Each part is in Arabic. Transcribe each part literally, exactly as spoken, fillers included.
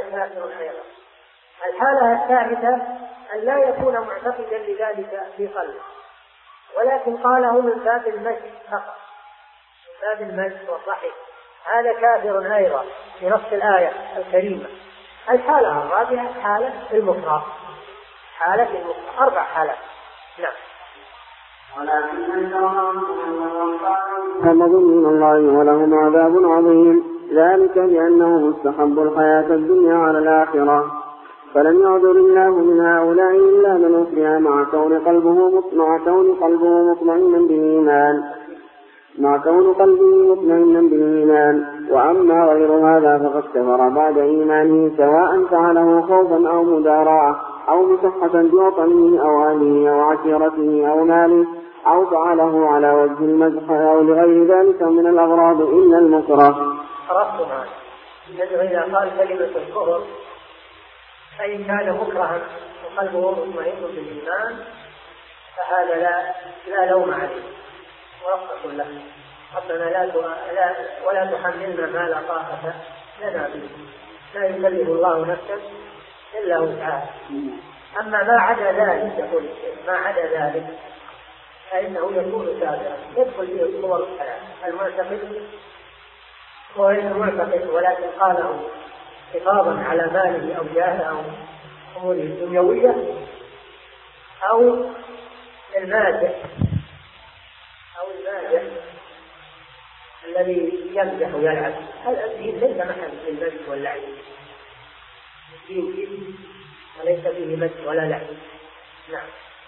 الكافر أيضا. الحالة الثالثة أن لا يكون معتقدا لذلك في قلبه، ولكن قاله من باب المجد فقط، من باب المجد والضحك، هذا كافر أيضا في نص الآية الكريمة. الحالة الرابعة حالة المكره، حالة المكره، أربع حالات. نعم. غضب من الله ولهم عذاب عظيم، ذلك بأنه مستحب الحياة الدنيا على الآخرة، فلم يعذر الله من هؤلاء إلا من أكره مع كون قلبه مع كون قلبه مطمئنا بالإيمان مع كون قلبه مطمئنا بالإيمان وأما غير هذا فقد كفر بعد إيمانه، سواء فعله خوفا أو مداراة أو مشقة بوطنه أو أهله أو عشيرته أو ماله، أو فعله على وجه المزح أو لغير ذلك من الأغراض إلا المكره. عرفتم هذا؟ الذي إذا قال كلمة الكفر فإن كان مكرها وقلبه مطمئن بالإيمان فهذا لا لا لوم عليه ورفقة له. ربنا لا, لا ولا تحملنا ما لا طاقة لنا به، لا يكلف الله نفسا إلا وسعها. أما ما عدا ذلك، يقول ما عدا ذلك فإنه يكون كافرا، يدخل فيه الصور الثلاث: المعتقد وغير معتقد ولكن قاله حفاظا على ماله أو جاهه أو أموره الدنيوية، أو المادح أو المادح الذي يمزح ويلعب. هذا الدين ليس محل للمزح واللعب، الدين فيه وليس فيه مزح ولا لعب. نعم.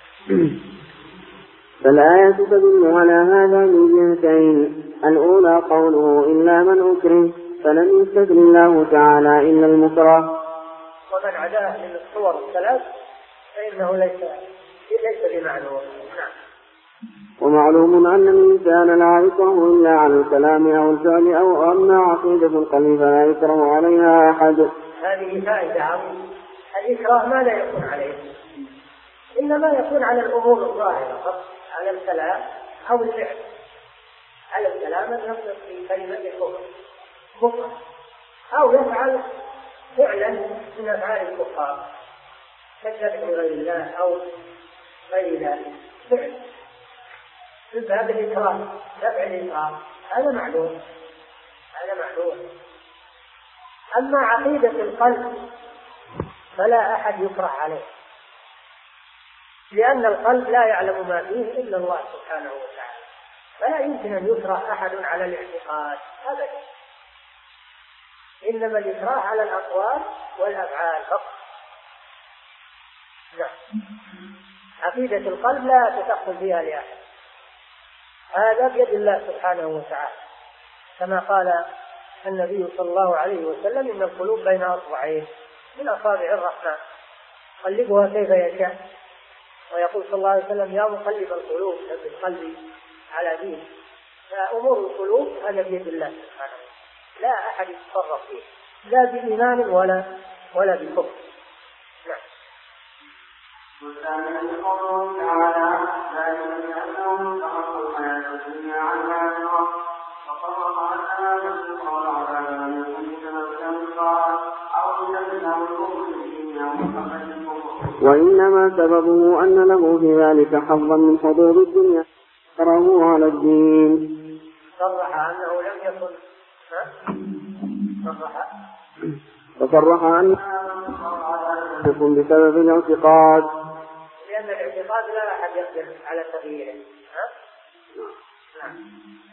فالآية تدل على هذا من جهتين: الأولى قوله إلا من أكره، فلم يستثن الله تعالى إلا المكره، ومن عداه من الصور الثلاث فإنه ليس ليس بمعلوم. نعم. ومعلوم أن الإنسان لا يكره إلا على الكلام أو الفعل أو أما عقيدة القلب فلا يكره عليها أحد. هذه فائدة عظيمة. الإكراه ما لا يكون عليه، إنما يكون على الأمور الظاهرة فقط، على الكلام أو الفعل. على الكلام نفسه في كلمة الكفر كفر، أو يفعل فعلا من أفعال الكفار كالذبح لغير الله أو غير ذلك، فعل في باب الإكراه، دفع الإكراه، هذا معلوم، هذا معلوم. أما عقيدة القلب فلا أحد يكره عليه، لأن القلب لا يعلم ما فيه إلا الله سبحانه وتعالى، فلا يمكن أن يكره أحد على الاعتقاد أبدا، إنما الإكراه على الأقوال والأفعال فقط. نعم. عقيدة القلب لا تدخل فيها لأحد، هذا بيد الله سبحانه وتعالى، كما قال النبي صلى الله عليه وسلم: إن القلوب بين أصبعين من أصابع الرحمن قلبها كيف يشاء. ويقول صلى الله عليه وسلم: يا مقلب القلوب ثبت قلبي على دينك. فأمور القلوب هذا بيد الله سبحانه، لا أحد يتصرف فيه، لا بإيمان ولا ولا بكفر. نعم. والثاني قوله تعالى: ذلك بأنهم تحصوا الحياة الدنيا عن الآخرة، وصرف عنها الرزق والعذاب أن يكون بسبب الطاعة أو بسبب الكفر بالدين أو بسبب الكفر، وإنما سببه أن له في ذلك حظا من حظوظ الدنيا أكثره على الدين. صرح أنه لم يكن صرح فصرح أنه يكون بسبب الاعتقاد، لأن الاعتقاد لا أحد يقدر على تغييره. نعم.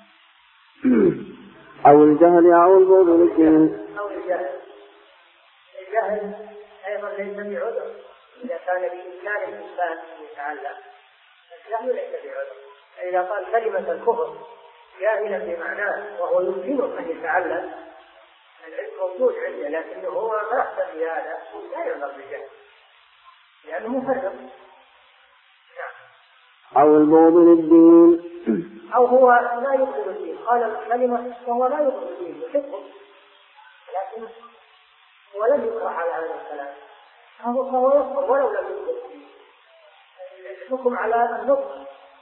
أو الجهل أو البغض للدين. أو الجهل. الجهل أيضا ليس بعذر إذا كان بإمكان الإنسان أن يتعلم، الجهل ليس بعذر. إذا قال كلمة الكفر جاهلا بمعناه وهو يمكنه أن يتعلم، العلم موجود عنده، لكنه هو ما أحسن بهذا لا يعذر بالجهل لأنه مفرط. نعم. أو البغض للدين، أو هو لا يبغض الدين، قال الكلمة وهو لا يبغض الدين يحبه، لكن هو لم يكره على هذا الكلام، فهو يكفر ولو لم يبغض الدين، الحكم على النطق.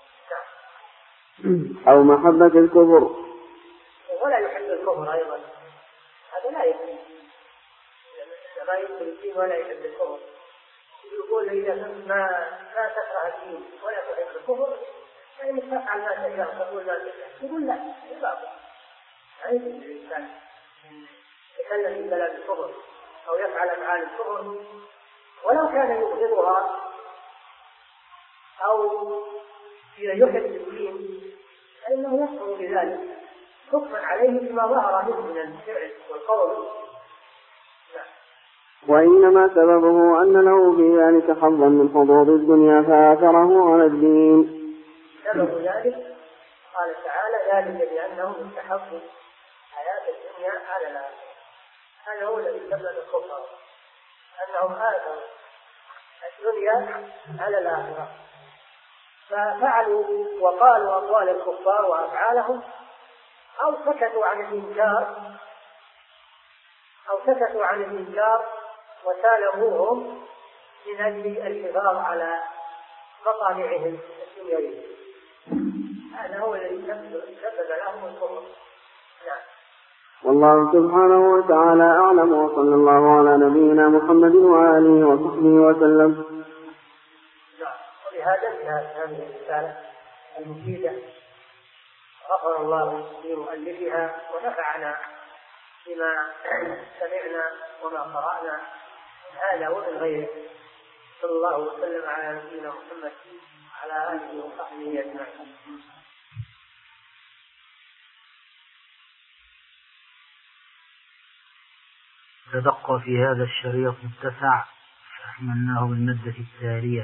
أو محبة الكفر، ولا يحب الكفر أيضا، هذا لا يحب، ما يدخل الدين ولا يحب الكفر، يقول إذا ما لا تكره الدين ولا تحب الكفر فإن تفعل ما تشاء تقول ما تشاء، يقول لا باطل. عيب الإنسان يتكلم بكلام الكفر أو يفعل أفعال الكفر ولو كان يبغضها أو يحب الدين فإنه يحكم بذلك حكما عليه بما ظهر منه من الفعل والقول. وإنما سببه أن له في ذلك حظا من حظوظ الدنيا فآثره على الدين. سبب ذلك قال تعالى ذلك بأنهم استحقوا حياة الدنيا على الآخرة. هذا هو الذي سبب الكفر، أنهم آثروا الدنيا على الآخرة، ففعلوا وقالوا أقوال الكفار وأفعالهم أو سكتوا عن الإنكار أو سكتوا عن الإنكار وسالموهم من أجل الحفاظ على مطامعهم الدنيوية. هذا هو الذي سبب لهم الكفر. نعم. والله سبحانه وتعالى أعلم، وصلى الله على نبينا محمد وآله وصحبه وسلم. نعم. ولهذا انتهت هذه الرسالة المفيدة، غفر الله لمؤلفها ونفعنا بما سمعنا وما قرأنا من هذا ومن غيره. صلى الله وسلم على نبينا محمد وعلى آله وصحبه أجمعين. تبقى في هذا الشريط متسع فأحملناه بالمادة التالية.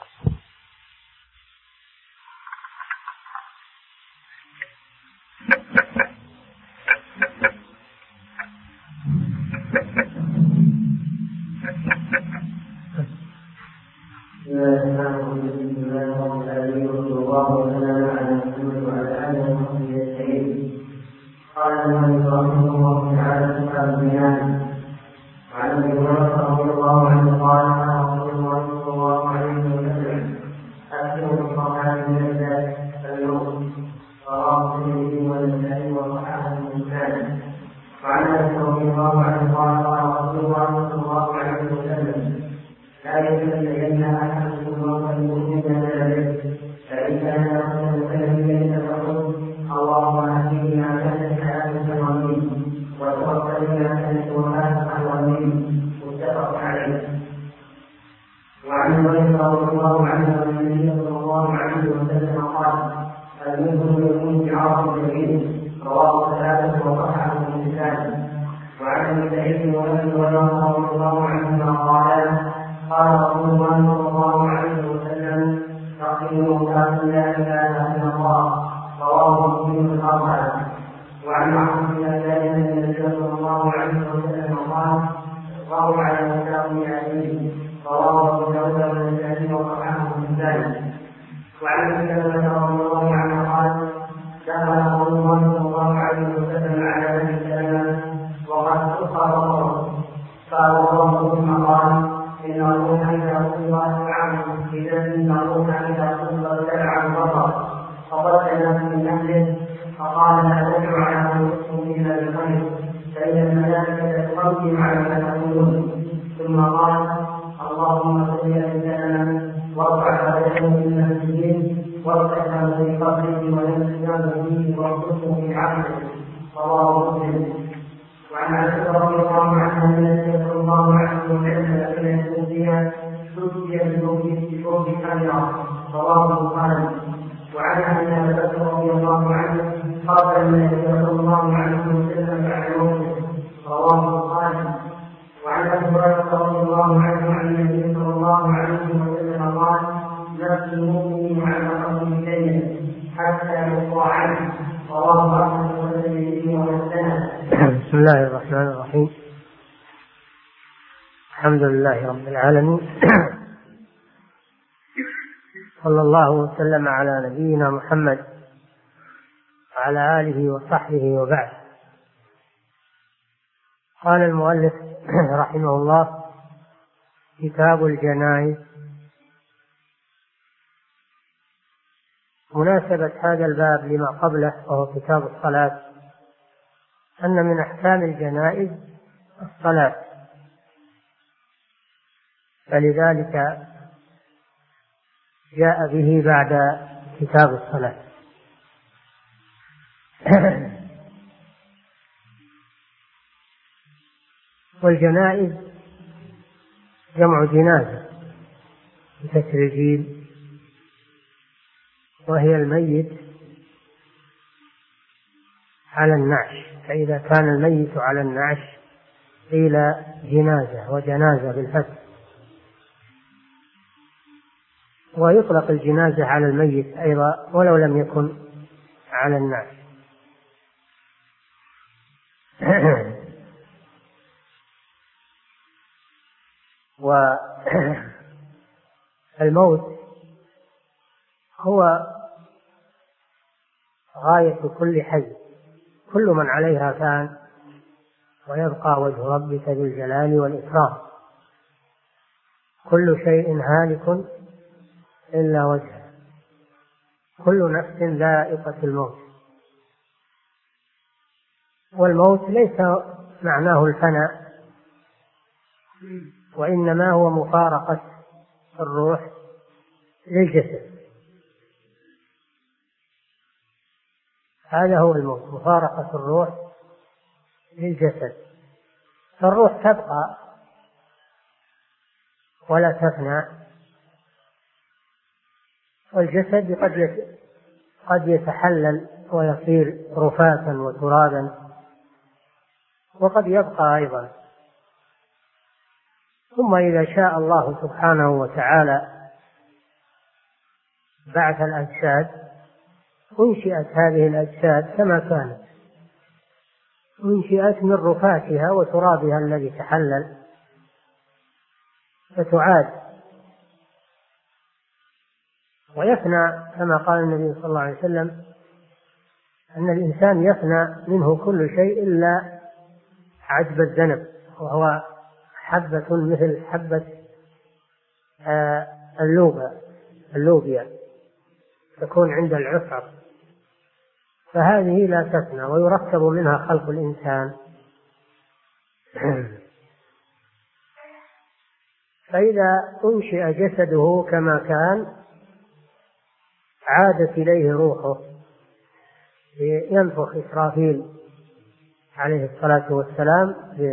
بسم الله الرحمن الرحيم. الحمد لله رب العالمين، صلى الله وسلم على نبينا محمد وعلى آله وصحبه وبعد. قال المؤلف رحمه الله: كتاب الجنائز. مناسبة هذا الباب لما قبله وهو كتاب الصلاة أن من أحكام الجنائز الصلاة، فلذلك جاء به بعد كتاب الصلاة. والجنائز جمع جنازة بكسر الجيم، وهي الميت على النعش، فإذا كان الميت على النعش قيل جنازة وجنازة بالفتح. ويطلق الجنازة على الميت أيضا ولو لم يكن على النعش. والموت هو غاية كل حي، كل من عليها فان ويبقى وجه ربك ذو الجلال والإكرام، كل شيء هالك إلا وجهه، كل نفس ذائقة الموت. والموت ليس معناه الفناء، وإنما هو مفارقة الروح للجسد، هذا هو الموت، مفارقة الروح للجسد. فالروح تبقى ولا تفنى، والجسد قد قد يتحلل ويصير رفاتا وترابا، وقد يبقى أيضا. ثم إذا شاء الله سبحانه وتعالى بعث الأجساد، أنشئت هذه الأجساد كما كانت، أنشئت من رفاتها وترابها الذي تحلل، فتعاد ويفنى كما قال النبي صلى الله عليه وسلم أن الإنسان يفنى منه كل شيء إلا عجب الذنب، وهو حبة مثل حبة اللوبيا اللوبيا تكون عند العصر، فهذه لا تفنى ويركب منها خلق الإنسان. فإذا أنشئ جسده كما كان عادت إليه روحه، ينفخ إسرافيل عليه الصلاة والسلام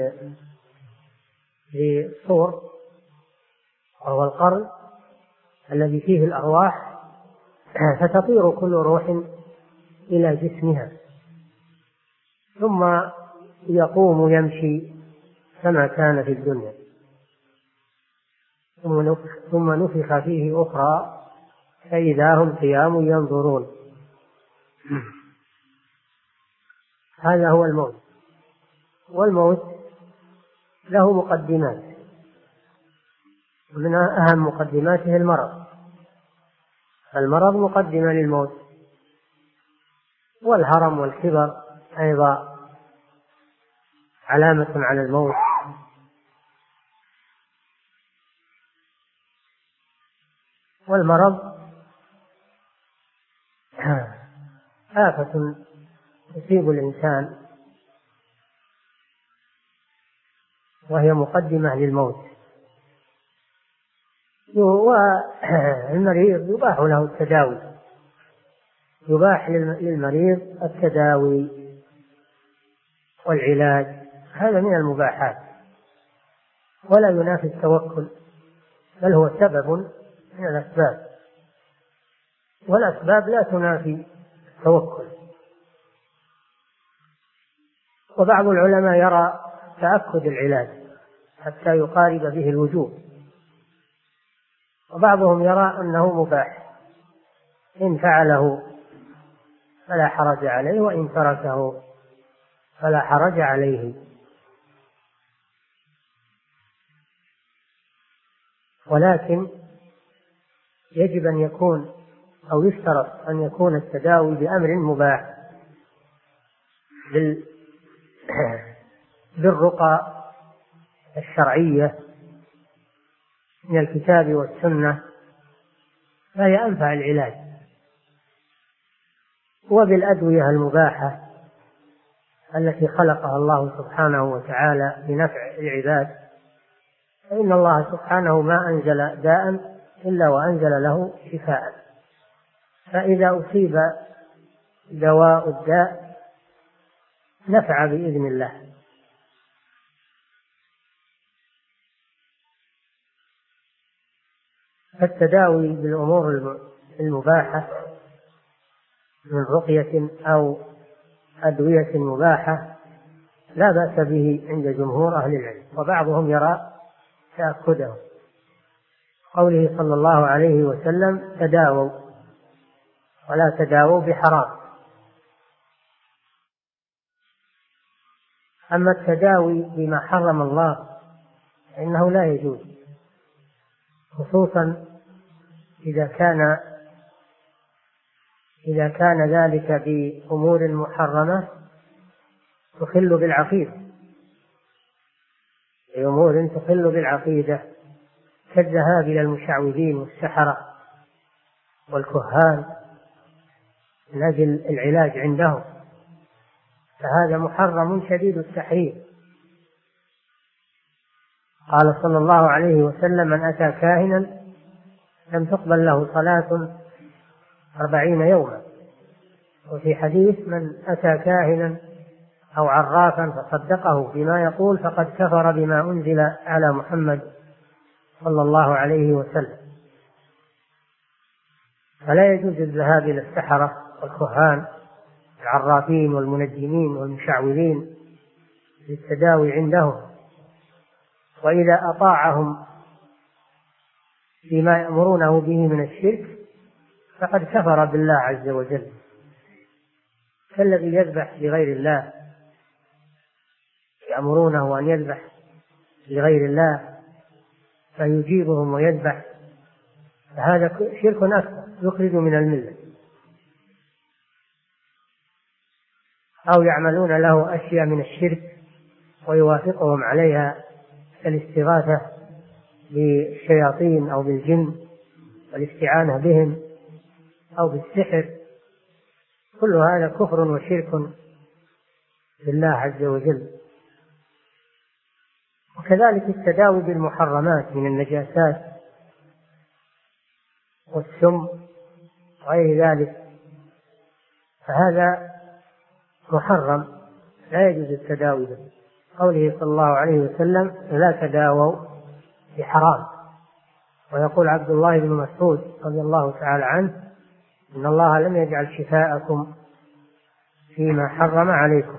بصور، وهو القرن الذي فيه الأرواح، فتطير كل روح إلى جسمها، ثم يقوم يمشي كما كان في الدنيا، ثم نفخ فيه أخرى فإذا هم قيام ينظرون. هذا هو الموت. والموت له مقدمات، ومن أهم مقدماته المرض. المرض مقدمة للموت، والهرم والكبر أيضا علامة على الموت. والمرض آفة تصيب الإنسان وهي مقدمة للموت. والمريض يباح له التداوي، يباح للمريض التداوي والعلاج، هذا من المباحات ولا ينافي التوكل، بل هو سبب من الأسباب، والأسباب لا تنافي التوكل. وبعض العلماء يرى تأكد العلاج حتى يقارب به الوجوب، وبعضهم يرى أنه مباح، إن فعله فلا حرج عليه، وإن تركه فلا حرج عليه. ولكن يجب أن يكون أو يشترط أن يكون التداوي بأمر مباح بالرقى الشرعية من الكتاب والسنة، فهي أنفع العلاج، وبالأدوية المباحة التي خلقها الله سبحانه وتعالى لنفع العباد، فإن الله سبحانه ما أنزل داء إلا وأنزل له شفاء، فإذا أصيب دواء الداء نفع بإذن الله. التداوي بالأمور المباحة من رقية أو أدوية مباحة لا بأس به عند جمهور أهل العلم، وبعضهم يرى تأكده. قوله صلى الله عليه وسلم: تداووا ولا تداووا بحرام. أما التداوي بما حرم الله فإنه لا يجوز، خصوصا إذا كان إذا كان ذلك بأمور محرمة تخل بالعقيدة، بأمور تخل بالعقيدة كالذهاب إلى المشعوذين والسحرة والكهان من أجل العلاج عندهم، فهذا محرم شديد التحريم. قال صلى الله عليه وسلم: من أتى كاهنا لم تقبل له صلاة أربعين يوما. وفي حديث: من أتى كاهنا أو عرافا فصدقه بما يقول فقد كفر بما أنزل على محمد صلى الله عليه وسلم. فلا يجوز الذهاب إلى السحرة والكهان العرافين والمنجمين والمشعوذين للتداوي عندهم، وإذا أطاعهم فيما يأمرونه به من الشرك فقد كفر بالله عز وجل، كالذي يذبح لغير الله، يأمرونه أن يذبح لغير الله فيجيبهم ويذبح، فهذا شرك أكبر يخرج من الملة. أو يعملون له أشياء من الشرك ويوافقهم عليها كالاستغاثة بالشياطين أو بالجن والاستعانة بهم أو بالسحر، كل هذا كفر وشرك بالله عز وجل. وكذلك التداوي بالمحرمات من النجاسات والسم وغير ذلك، فهذا محرم لا يجوز التداوي به. قوله صلى الله عليه وسلم: لا تداووا بحرام. ويقول عبد الله بن مسعود رضي الله تعالى عنه: إن الله لم يجعل شفاءكم فيما حرم عليكم.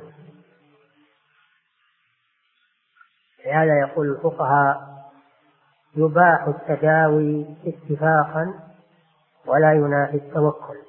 لهذا يقول الفقهاء: يباح التداوي اتفاقا ولا ينافي التوكل،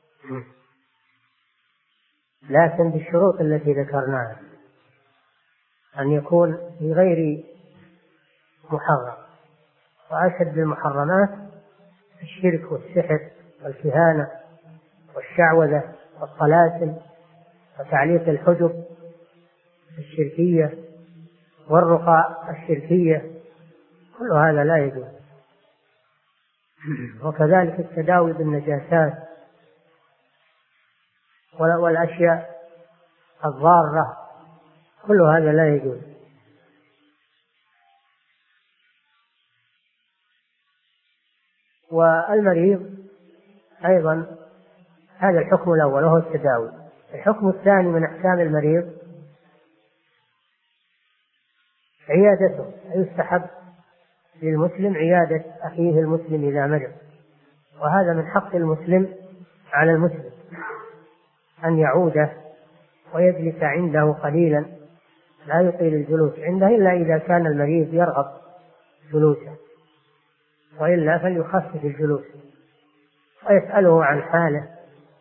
لكن بالشروط التي ذكرناها، أن يكون بغير محرم. وأشد المحرمات الشرك والسحر والكهانة والشعوذة والطلاسم وتعليق الحجب الشركية والرقى الشركية، كل هذا لا يجوز. وكذلك التداوي بالنجاسات والأشياء الضارة، كل هذا لا يجوز. والمريض أيضا هذا الحكم الأول وهو التداوي. الحكم الثاني من أحكام المريض عيادته، يستحب للمسلم عيادة أخيه المسلم إذا مرض، وهذا من حق المسلم على المسلم أن يعوده ويجلس عنده قليلا، لا يطيل الجلوس عنده إلا إذا كان المريض يرغب جلوسه، وإلا فليخفف الجلوس ويسأله عن حاله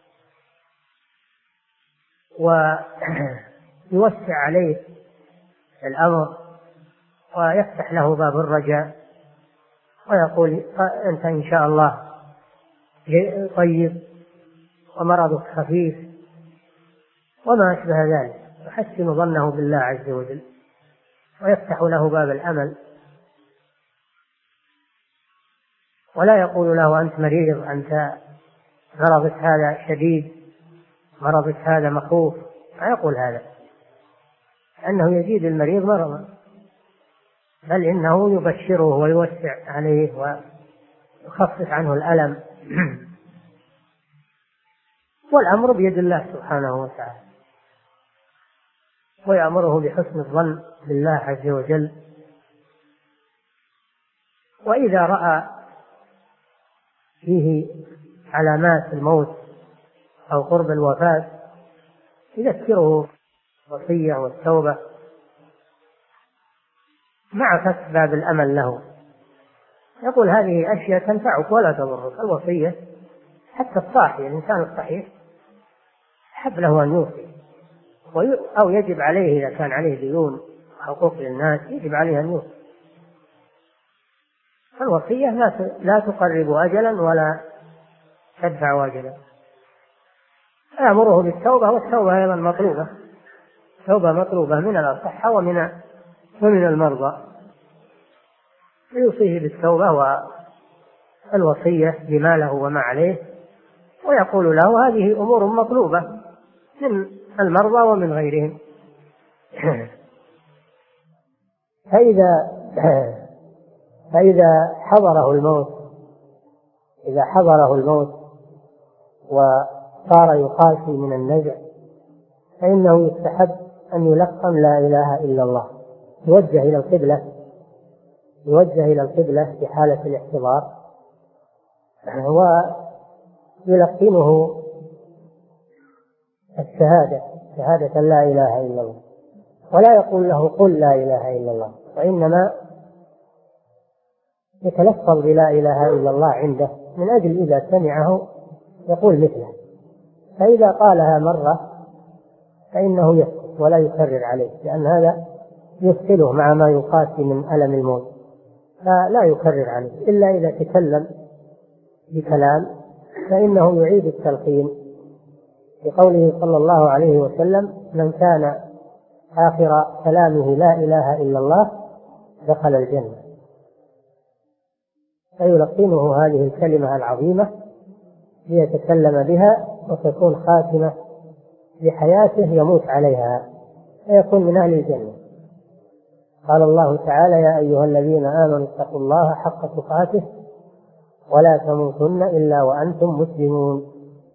ويوسع عليه الأمر ويفتح له باب الرجاء ويقول: أنت إن شاء الله طيب ومرضك خفيف وما أشبه ذلك، يحسن ظنه بالله عز وجل ويفتح له باب الأمل، ولا يقول له: أنت مريض، أنت مرضك هذا شديد، مرضك هذا مخوف، ما يقول هذا، لأنه يزيد المريض مرضا. بل إنه يبشره ويوسع عليه ويخفف عنه الألم. والأمر بيد الله سبحانه وتعالى، ويأمره بحسن الظن بالله عز وجل. وإذا رأى فيه علامات الموت أو قرب الوفاة يذكره الوصية والتوبة مع فتح باب الأمل له، يقول هذه أشياء تنفعك ولا تضرك. الوصية حتى الصاحي، الإنسان الصحيح حب له أن يوصي، أو يجب عليه إذا كان عليه ديون حقوق للناس يجب عليه أن يوصي. الوصية لا تقرب أجلا ولا تدفع أجلا. أمره بالتوبة، والتوبة أيضا مطلوبة، توبة مطلوبة من الأصحة ومن ومن المرضى، يوصيه بالتوبة والوصية بما له وما عليه، ويقول له هذه أمور مطلوبة من المرضى ومن غيرهم. فإذا فإذا حضره الموت إذا حضره الموت وصار يقاسي من النزع، فإنه يستحب أن يلقن لا إله إلا الله، يوجه إلى القبلة يوجه إلى القبلة في حالة الاحتضار، ويلقنه الشهادة شهادة لا إله إلا الله، ولا يقول له قل لا إله إلا الله، وإنما يتلفظ بلا إله إلا الله عنده من أجل إذا سمعه يقول مثله. فإذا قالها مرة فإنه يسكت ولا يكرر عليه، لأن هذا يثقله مع ما يقاسي من ألم الموت، فلا يكرر عليه إلا إذا تكلم بكلام فإنه يعيد التلقين، بقوله صلى الله عليه وسلم من كان آخر كلامه لا إله إلا الله دخل الجنة. فيلقنه هذه الكلمة العظيمة ليتكلم بها وتكون خاتمة لحياته يموت عليها فيكون من أهل الجنة. قال الله تعالى يا أيها الذين آمنوا اتقوا الله حق تقاته ولا تموتن إلا وأنتم مسلمون،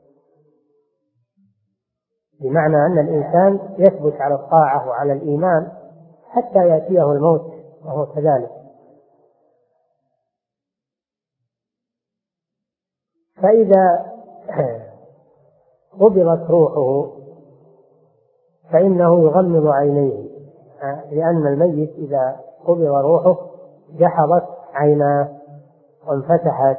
بمعنى أن الإنسان يثبت على الطاعة وعلى الإيمان حتى يأتيه الموت وهو كذلك. فإذا قبضت روحه فإنه يغمض عينيه، لأن الميت إذا قبض روحه جحظت عيناه وانفتحت،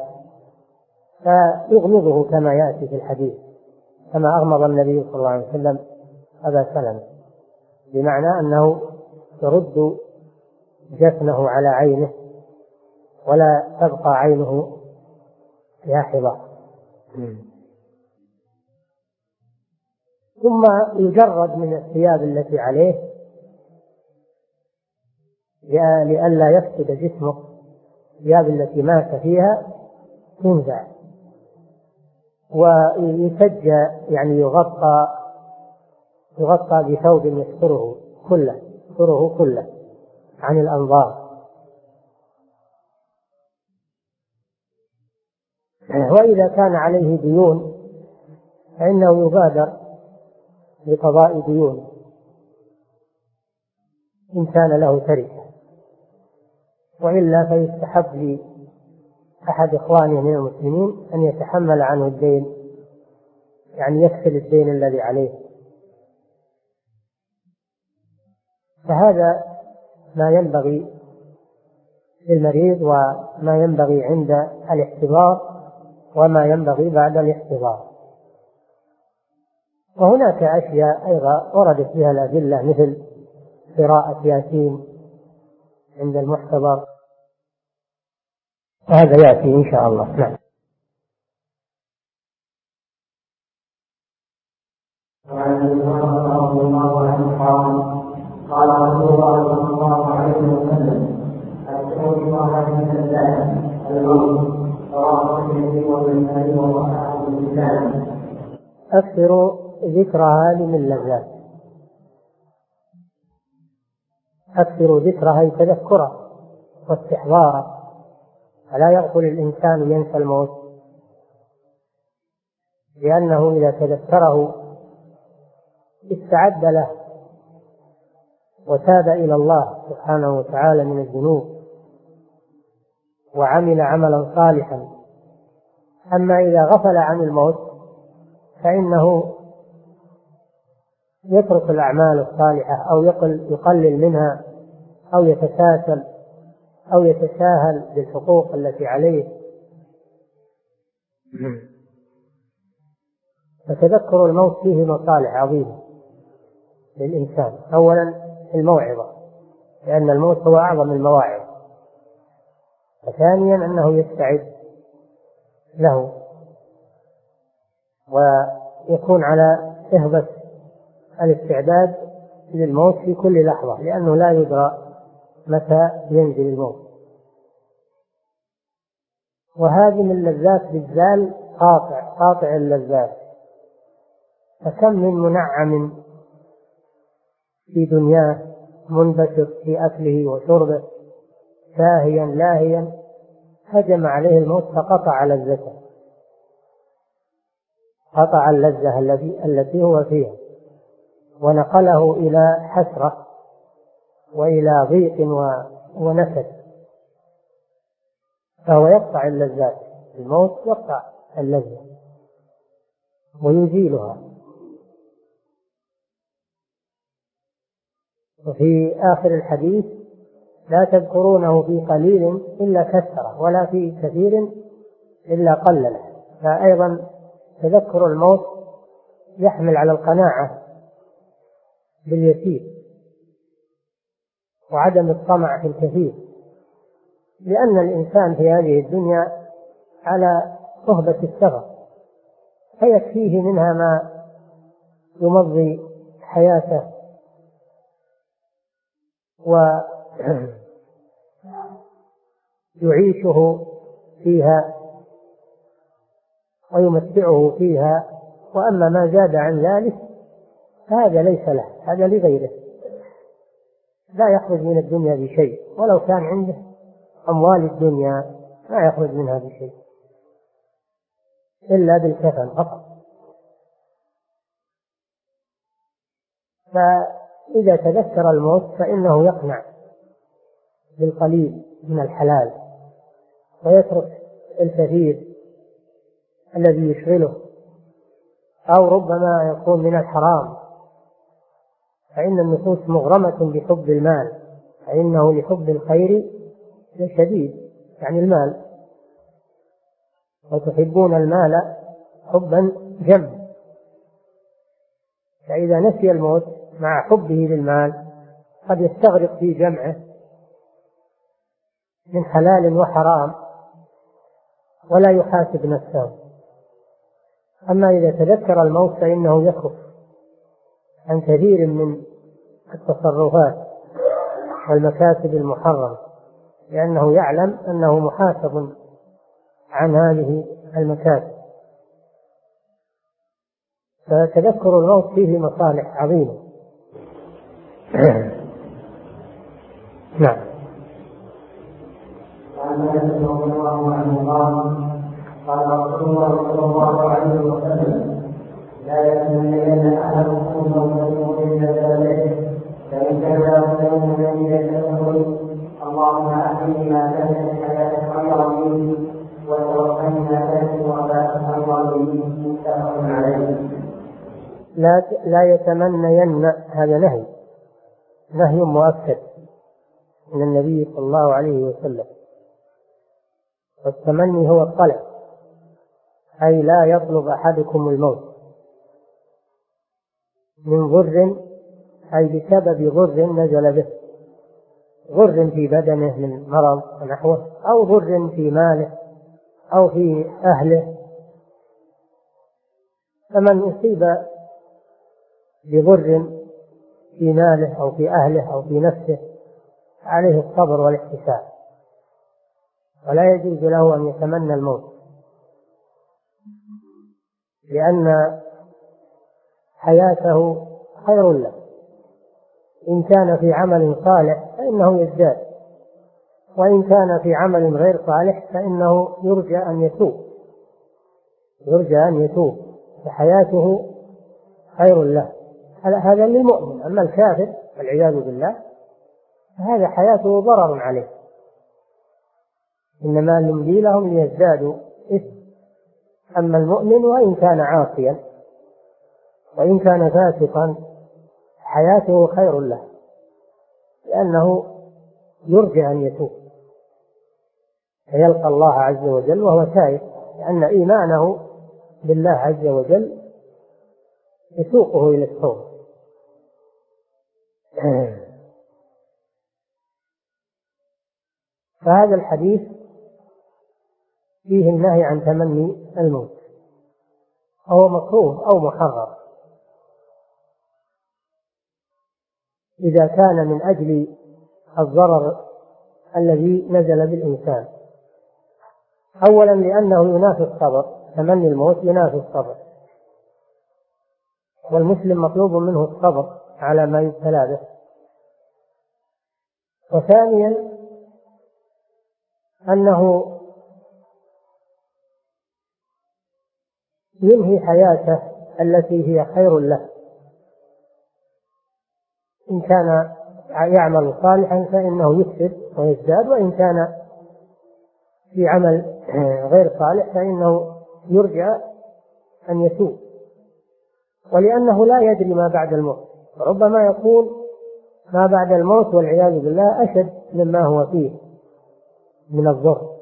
فيغمضه كما يأتي في الحديث، كما أغمض النبي صلى الله عليه وسلم أبا سلمة، بمعنى أنه يرد جفنه على عينه ولا تبقى عينه ياحظة. ثم يجرد من الثياب التي عليه لئلا يفسد جسمه، الثياب التي مات فيها تنزع ويسجى، يعني يغطى يغطى بثوب يستره كله يستره كله عن الأنظار. وإذا كان عليه ديون فإنه يبادر بقضاء ديون إن كان له تركة، وإلا فيستحب لأحد إخوانه من المسلمين أن يتحمل عنه الدين، يعني يكفل الدين الذي عليه. فهذا ما ينبغي للمريض وما ينبغي عند الاحتضار وما ينبغي بعد الاحتضار. وهناك أشياء أيضا وردت بها الأدلة مثل قراءة ياسين عند المحتضر، هذا يأتي إن شاء الله. نعم. قال رسول الله صلى الله عليه وسلم أذكر الله من اللسان الموت رواه الترمذي والنسائي وصححه اللسان. أكثر ذكرها من اللذات، أكثر ذكرها تذكرها واستحضارا، فلا يغفل الإنسان ينسى الموت، لأنه إذا تذكره استعد له وتاب إلى الله سبحانه وتعالى من الذنوب وعمل عملا صالحا. أما إذا غفل عن الموت فإنه يترك الأعمال الصالحة أو يقلل منها أو يتساهل أو يتساهل بالحقوق التي عليه. فتذكر الموت فيه مصالح عظيمة للإنسان. أولا الموعظة، لأن الموت هو أعظم المواعظ. وثانيا أنه يستعد له ويكون على إهبة الاستعداد للموت في كل لحظة، لأنه لا يدرى متى ينزل الموت. وهذه من اللذات بالذال قاطع قاطع اللذات، فكم من منعم في دنياه منبسط في أكله وشربه ساهيا لاهيا، هجم عليه الموت فقطع لذته، قطع اللذة التي التي هو فيها ونقله إلى حسرة وإلى ضيق ونكد. فهو يقطع اللذات، الموت يقطع اللذة ويزيلها. وفي آخر الحديث: لا تذكرونه في قليل إلا كثره، ولا في كثير إلا قلله. فأيضا تذكر الموت يحمل على القناعة باليسير وعدم الطمع في الكثير، لأن الإنسان في هذه الدنيا على صهبة السفر، فيكفيه منها ما يمضي حياته ويعيشه فيها ويمتعه فيها. وأما ما زاد عن ذلك فهذا ليس له، هذا لغيره، لا يخرج من الدنيا بشيء، ولو كان عنده أموال الدنيا لا يخرج منها بشيء إلا بالكفن فقط. فإذا تذكر الموت فإنه يقنع بالقليل من الحلال ويترك الكثير الذي يشغله، أو ربما يكون من الحرام، فإن النفوس مغرمة بحب المال، فإنه لحب الخير شديد، يعني المال، وتحبون المال حبا جما. فإذا نسي الموت مع حبه للمال قد يستغرق في جمعه من حلال وحرام ولا يحاسب نفسه. أما إذا تذكر الموت فإنه يكف عن كثير من التصرفات والمكاسب المحرمة، لأنه يعلم أنه محاسب عن هذه المكاسب. فتذكر الموت فيه مصالح عظيمة. نعم. وعن انس رضي الله عنه قال قال رسول الله صلى الله عليه وسلم: لا يتمنين احدكم الموت الا ذلك، فان كان يوم من يتقول: اللهم احيني ما كانت الحياه خيرا مني وتوفني ما كانت الوفاه خيرا مني. متفق عليه. لا لا يتمنين، هذا نهي نهي مؤكد من النبي صلى الله عليه وسلم. والتمني هو الطلب، أي لا يطلب أحدكم الموت من ضر، أي بسبب ضر نزل به، ضر في بدنه من مرض ونحوه، أو ضر في ماله أو في أهله. فمن أصيب بضر في ماله أو في أهله أو في نفسه عليه الصبر والاحتساب، ولا يجوز له أن يتمنى الموت، لأن حياته خير له. إن كان في عمل صالح فإنه يزداد، وإن كان في عمل غير صالح فإنه يرجى أن يتوب يرجى أن يتوب فحياته خير له. هذا للمؤمن. أما الكافر والعياذ بالله فهذا حياته ضرر عليه، إنما نملي لهم ليزدادوا إثم. أما المؤمن وإن كان عاصيا وإن كان فاسقا حياته خير له، لأنه يرجى أن يتوب فيلقى الله عز وجل وهو تائب، لأن إيمانه بالله عز وجل يسوقه إلى التوبة. فهذا الحديث فيه النهي عن تمني الموت، هو مكروه أو محرم إذا كان من أجل الضرر الذي نزل بالإنسان. أولا لأنه ينافي الصبر، تمني الموت ينافي الصبر، والمسلم مطلوب منه الصبر على ما يبتلى به. وثانيا أنه ينهي حياته التي هي خير له، إن كان يعمل صالحا فإنه يكسب ويزداد، وإن كان في عمل غير صالح فإنه يرجى أن يتوب، ولأنه لا يدري ما بعد الموت، ربما يكون ما بعد الموت والعياذ بالله أشد مما هو فيه من الضر،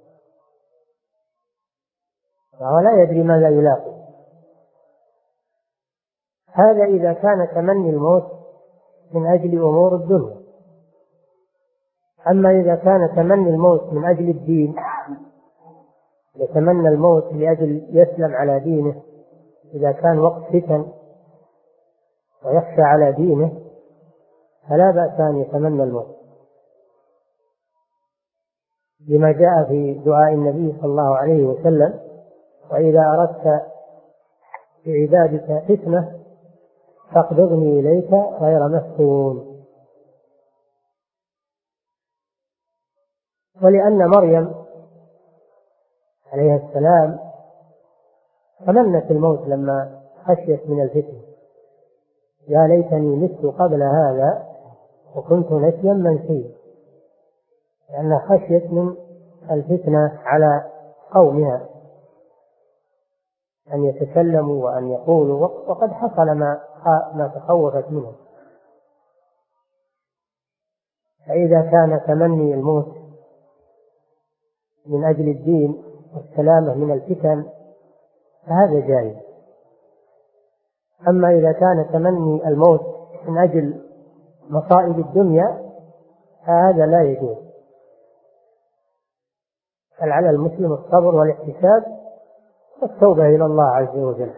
فهو لا يدري ماذا يلاقي. هذا إذا كان تمني الموت من أجل أمور الدنيا. أما إذا كان تمني الموت من أجل الدين، يتمنى الموت لأجل يسلم على دينه، إذا كان وقت فتن ويخشى على دينه فلا بأس أن يتمنى الموت، لما جاء في دعاء النبي صلى الله عليه وسلم: وإذا أردت بعبادك فتنة فاقبضني إليك غير مفتون. ولأن مريم عليه السلام تمنت الموت لما خشيت من الفتنة: يا ليتني مت قبل هذا وكنت نسيا منسيا، لأنها خشيت من الفتنة على قومها أن يتكلموا وأن يقولوا، وقد حصل ما ما تخوفت منه. فإذا كان تمني الموت من أجل الدين والسلامة من الفتن فهذا جائز. أما إذا كان تمني الموت من أجل مصائب الدنيا فهذا لا يجوز، بل على المسلم الصبر والاحتساب والتوبة إلى الله عز وجل.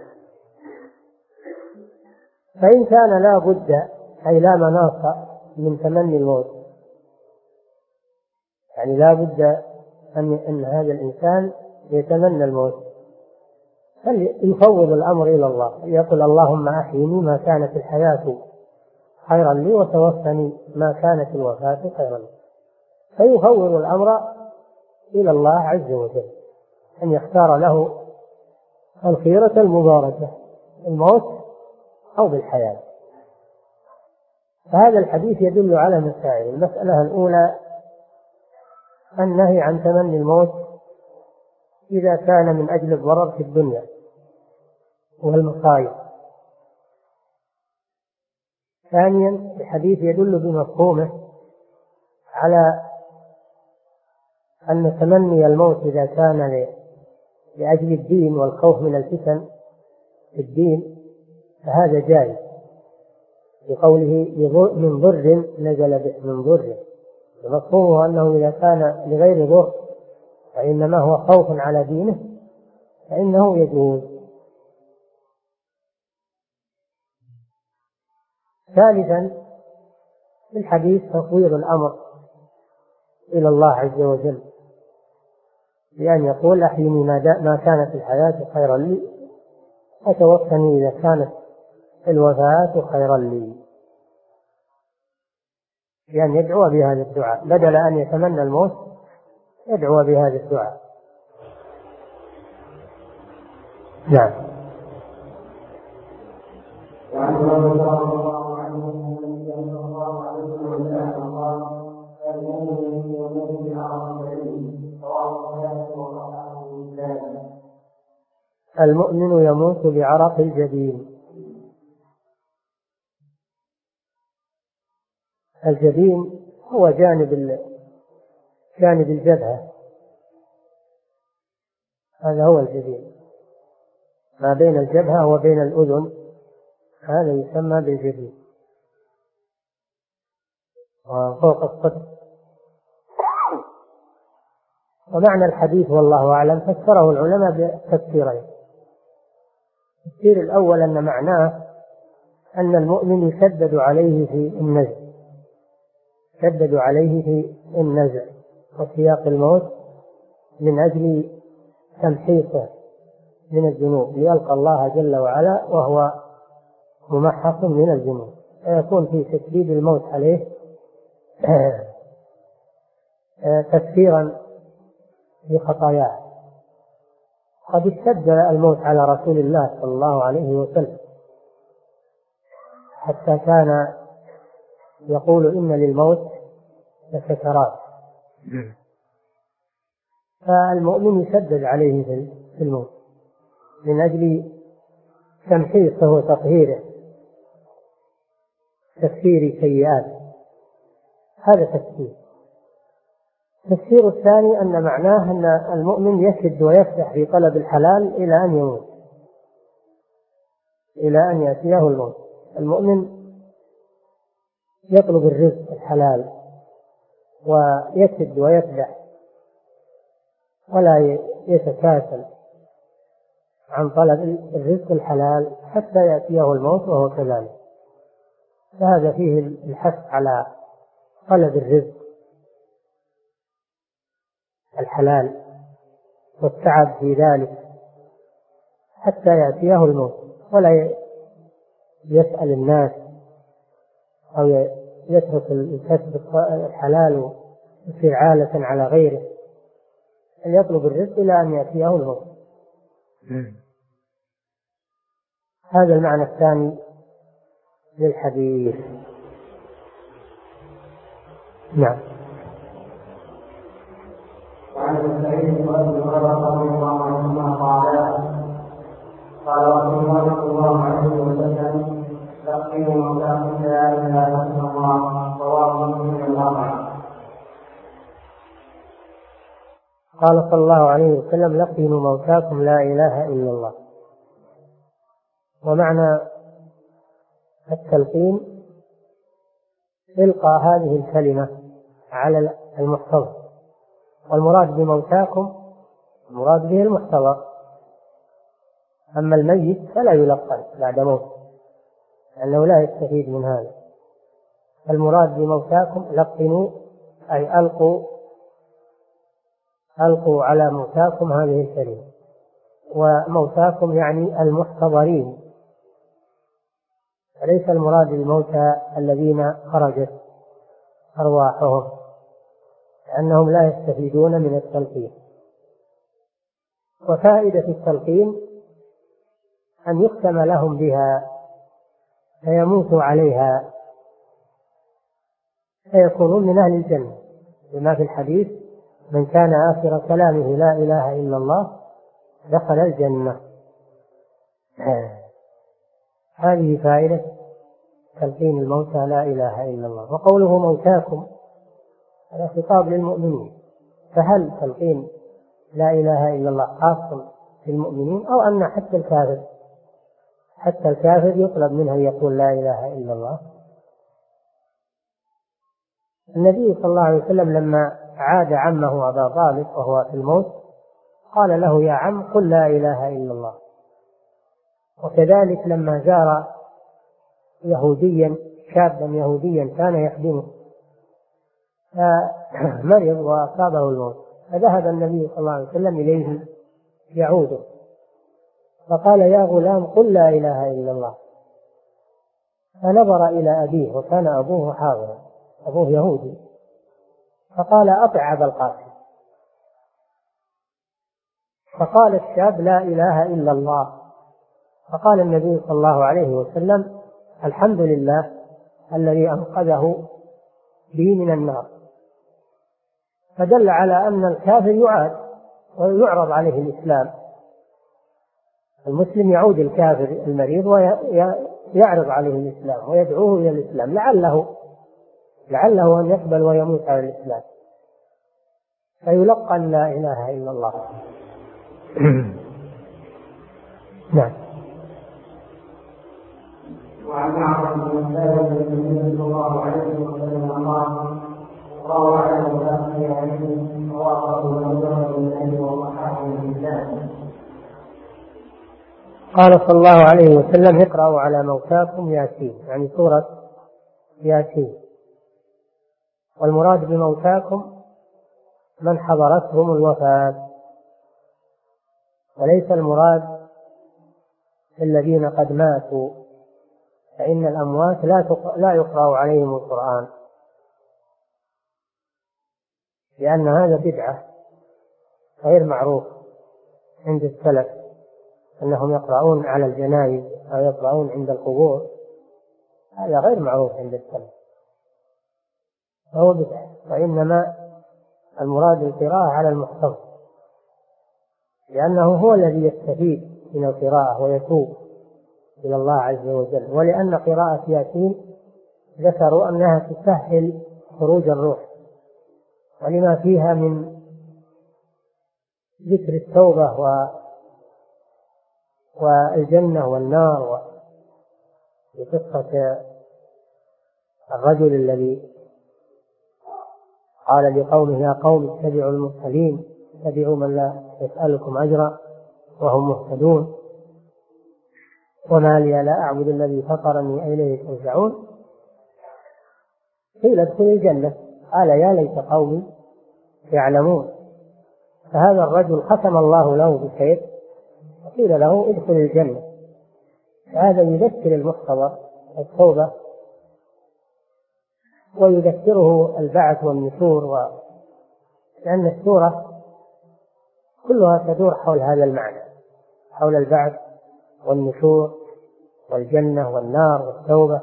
فإن كان لا بد أي لا مناص من تمني الموت، يعني لا بد أن, أن هذا الإنسان يتمنى الموت، فليفوض الأمر إلى الله، يقول: اللهم أحيني ما كانت الحياة خيرا لي وتوفني ما كانت الوفاة خيرا لي. فيفوض الأمر إلى الله عز وجل أن يختار له الخيرة المباركة، الموت أو بالحياة. فهذا الحديث يدل على مسائل. المسألة الأولى النهي عن تمني الموت إذا كان من أجل الضرر في الدنيا والمصائب. ثانيا الحديث يدل بمفهومه على أن تمني الموت إذا كان لأجل الدين والخوف من الفتن في الدين فهذا جائز، بقوله من ضر نزل به، من ضر، ومفهومه أنه إذا كان لغير ضر وإنما هو خوف على دينه فإنه يجوز. ثالثا في الحديث تفويض الأمر إلى الله عز وجل، بأن يقول: أحيني ما كانت الحياة خيرا لي وتوفني إذا كانت الوفاة خيرا لي. بأن يدعو بهذا الدعاء بدل أن يتمنى الموت، يدعو بهذا الدعاء. نعم. المؤمن يموت بعرق الجبين. الجبين هو جانب جانب الجبهة، هذا هو الجبين، ما بين الجبهة وبين الأذن، هذا يسمى بالجبين، وفوق الصدر. ومعنى الحديث والله أعلم فسره العلماء بتفسيرين. التفسير الأول أن معناه أن المؤمن يشدد عليه في النزع، يشدد عليه في النزع وسياق الموت من أجل تمحيصه من الذنوب، ليلقى الله جل وعلا وهو ممحص من الذنوب، فيكون في تشديد الموت عليه تكفيرا لخطاياه. قد اشتد الموت على رسول الله صلى الله عليه وسلم حتى كان يقول إن للموت لسكرات، فالمؤمن يشدد عليه في الموت من أجل تمحيصه وتطهيره، تكفير سيئات. هذا تفسير. التفسير الثاني أن معناه أن المؤمن يشد ويفتح في طلب الحلال إلى أن يموت، إلى أن يأتيه الموت. المؤمن يطلب الرزق الحلال ويشد ويفتح ولا يتكاسل عن طلب الرزق الحلال حتى يأتيه الموت وهو كذلك. فهذا فيه الحث على طلب الرزق الحلال والتعب في ذلك حتى يأتيه الموت، ولا يسأل الناس أو يترك الكسب الحلال ويصير عالة على غيره، أن يطلب الرزق إلى أن يأتيه الموت. هذا المعنى الثاني للحديث. نعم. وعن سعيد رضي الله عنهما قال قال رسول الله صلى الله عليه وسلم لقنوا موتاكم لا اله الا الله رواه مسلم الاربعه. قال صلى الله عليه وسلم لقنوا موتاكم لا اله الا الله. ومعنى التلقين إلقاء هذه الكلمة على المحتضر، والمراد بموتاكم المراد به المحتضر، أما الميت فلا يلقن بعد موت لأنه لا يستفيد من هذا. المراد بموتاكم لقنوا أي ألقوا ألقوا على موتاكم هذه الكلمة، وموتاكم يعني المحتضرين، فليس المراد الموتى الذين خرجت أرواحهم لأنهم لا يستفيدون من التلقين. وفائدة التلقين أن يختم لهم بها فيموتوا عليها فيكونون من أهل الجنة، بما في الحديث من كان آخر كلامه لا إله إلا الله دخل الجنة. هذه فائدة تلقين الموتى لا إله إلا الله. وقوله موتاكم هذا خطاب للمؤمنين، فهل تلقين لا إله إلا الله خاص بالمؤمنين أو أن حتى الكافر حتى الكافر يطلب منه أن يقول لا إله إلا الله؟ النبي صلى الله عليه وسلم لما عاد عمه أبا طالب وهو في الموت قال له يا عم قل لا إله إلا الله. وكذلك لما زار يهوديا شابا يهوديا كان يخدمه فمرض وأصابه الموت، فذهب النبي صلى الله عليه وسلم إليه يعوده فقال يا غلام قل لا إله إلا الله. فنظر إلى أبيه وكان أبوه حاضرا أبوه يهودي، فقال أطع أبا القاسم. فقال الشاب لا إله إلا الله. فقال النبي صلى الله عليه وسلم الحمد لله الذي أنقذه بي من النار. فدل على أن الكافر يعاد ويعرض عليه الإسلام. المسلم يعود الكافر المريض ويعرض عليه الإسلام ويدعوه إلى الإسلام لعله لعله أن يقبل ويموت على الإسلام، فيلقن لا إله إلا الله. نعم. وعن عمرو بن ثابت النبي صلى الله عليه وسلم قال: الله اعلم باخي عليه وواقف من بالله وصححه بالله. قال صلى الله عليه وسلم: اقرأوا على موتاكم ياسين، يعني سورة ياسين. والمراد بموتاكم من حضرتهم الوفاة، وليس المراد الذين قد ماتوا، فإن الأموات لا يقرأ عليهم القرآن، لأن هذا بدعة غير معروف عند السلف أنهم يقرؤون على الجنائز أو يقرؤون عند القبور، هذا غير معروف عند السلف، فهو بدعة. وإنما المراد القراءة على المحتفظ، لأنه هو الذي يستفيد من القراءة ويتوب إلى الله عز وجل. ولأن قراءة ياسين ذكروا أنها تسهل خروج الروح، ولما فيها من ذكر التوبة و والجنة والنار، وقصة الرجل الذي قال لقومه: يا قوم اتبعوا المرسلين، اتبعوا من لا يسألكم أجرا وهم مهتدون، وما لي لا أعبد الذي فطرني إليه ترجعون. قيل ادخل الجنة، قال يا ليت قومي يعلمون. فهذا الرجل ختم الله له بخير وقيل له ادخل الجنة. هذا يذكر المحتضر التوبة، ويذكره البعث والنشور، و... لأن السورة كلها تدور حول هذا المعنى، حول البعث والنشور والجنة والنار والتوبة،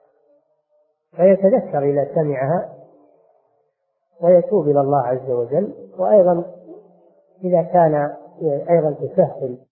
فيتذكر إذا سمعها ويتوب إلى الله عز وجل. وأيضا إذا كان أيضا تسهل